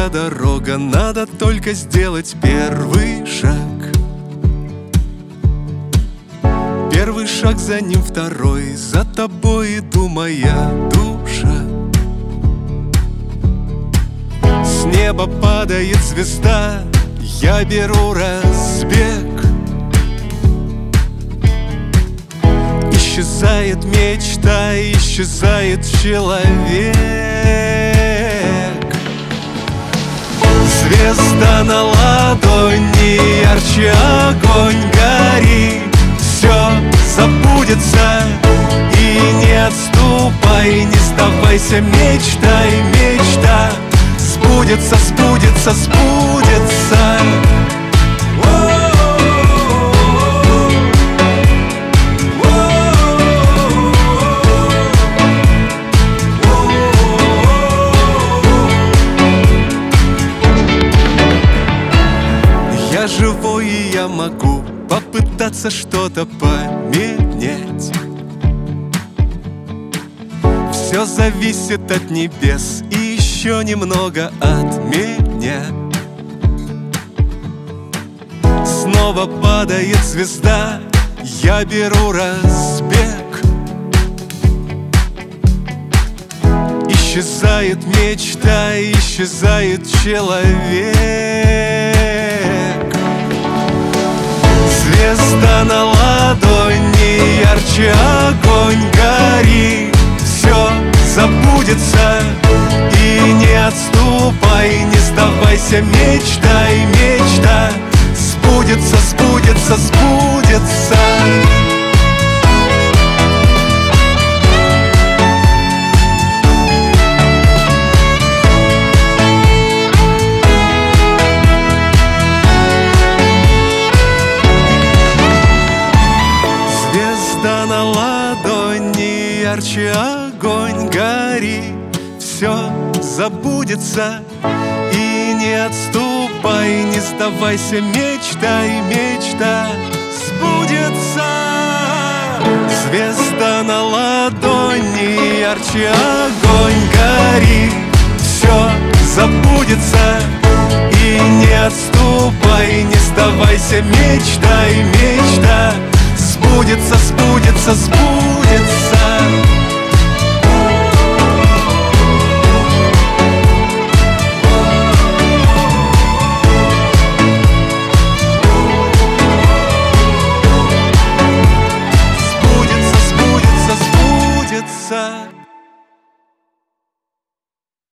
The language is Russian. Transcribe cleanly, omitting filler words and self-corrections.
вся дорога, надо только сделать первый шаг. Первый шаг, за ним второй, за тобой иду, моя душа. С неба падает звезда, я беру разбег. Исчезает мечта, исчезает человек. Звезда на ладони, ярче огонь, гори. Все забудется, и не отступай, не сдавайся, мечтай, мечта сбудется, сбудется, сбудется. Я живой, и я могу попытаться что-то поменять. Все зависит от небес и еще немного от меня. Снова падает звезда, я беру разбег. Исчезает мечта, исчезает человек. Звезда на ладони, ярче огонь, гори. Все забудется, и не отступай, не сдавайся, мечтай, мечта сбудется, сбудется, сбудется. Звезда на ладони, ярче огонь, гори. Все забудется, и не отступай, не сдавайся, мечтай, мечта сбудется. Звезда на ладони, ярче огонь, гори. Все забудется, и не отступай, не сдавайся, мечтай, мечта сбудется, сбудется, сбудется. Сбудется, сбудется, сбудется.